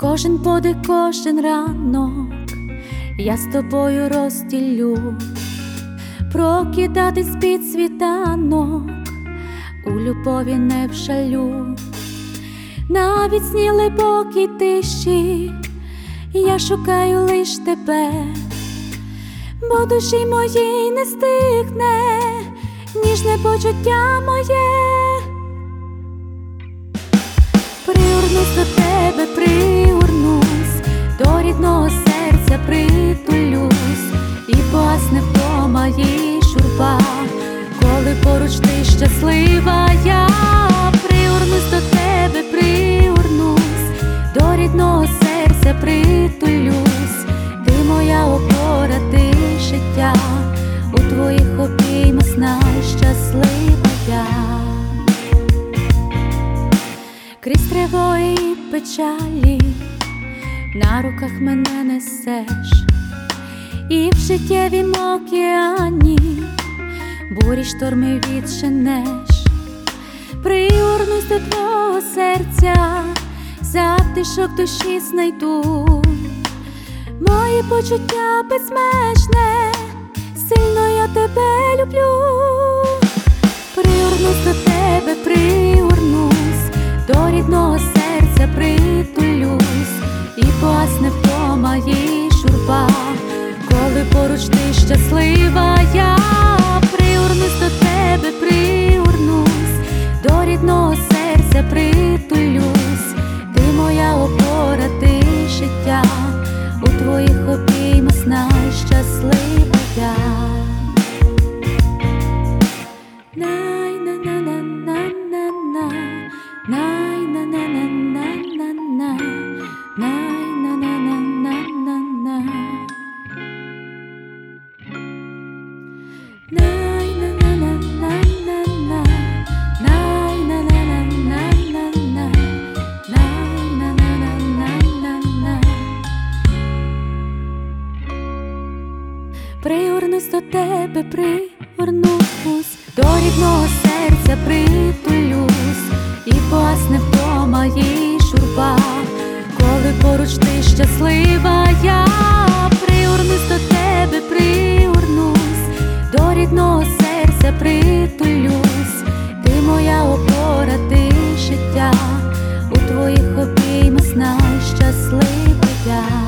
Кожен подих, кожен ранок я з тобою розділю, прокидатись під світанок, у любові не в жалю. Навіть сні глибокій тиші я шукаю лиш тебе, бо душі моїй не стихне ніжне почуття моє. Пригорнусь до тебе, пригорнусь, до рідного серця притулюсь, і погасне вдома і журба, коли поруч ти щаслива я. Пригорнусь до тебе, пригорнусь, до рідного серця притулюсь, ти моя опора, ти життя, у твоїх обіймах знай, щаслива я. Крізь тривоги і печалі на руках мене несеш, і в життєвім океані бурі шторми відженеш. Пригорнусь до твого серця, затишок душі знайду, мої почуття безмежне, сильно я тебе люблю. Пригорнусь до тебе, пригорнусь, до рідного серця притулюсь, і погасне вдома і журба, коли поруч ти щаслива я. Пригорнусь до тебе, пригорнусь, до рідного серця притулюсь, ти моя опора, ти життя, у твоїх обіймах знай, щаслива я. Пригорнусь до тебе, пригорнусь, до рідного серця притулюсь, і погасне вдома і журба, коли поруч ти щаслива я. Пригорнусь до тебе, пригорнусь, до рідного серця притулюсь, ти моя опора, ти життя, у твоїх обіймах знай, щаслива я.